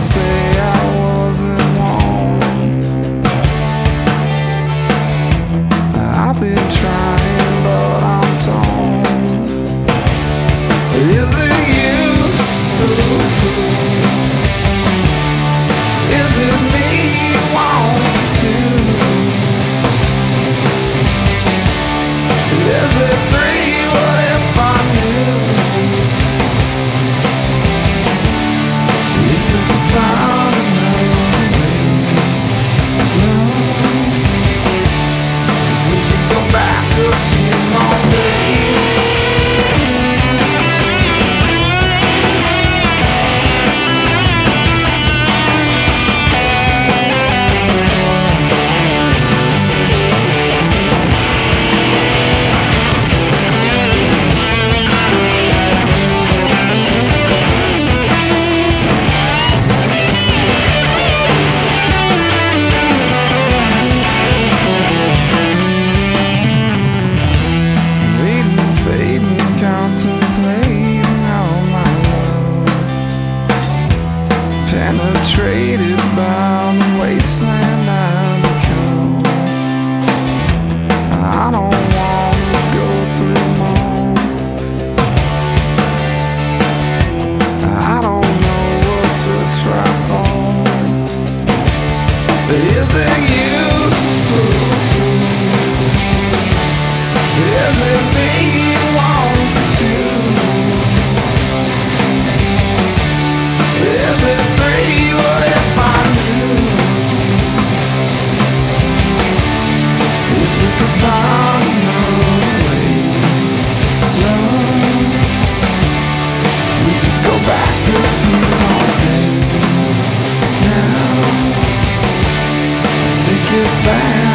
say I wasn't wrong. I've been trying, but I'm torn. Is it you? Is it me you want to? Is it three? What if I knew? If you could find another way, if we could go back a few more days. Contemplating all my love, penetrated by the wasteland I become. I don't want to go through more. I don't know what to try for. Is it you? Is it me you want to? Is it three? What if I knew? If we could find another way, love, if we could go back a few more days now, take it back.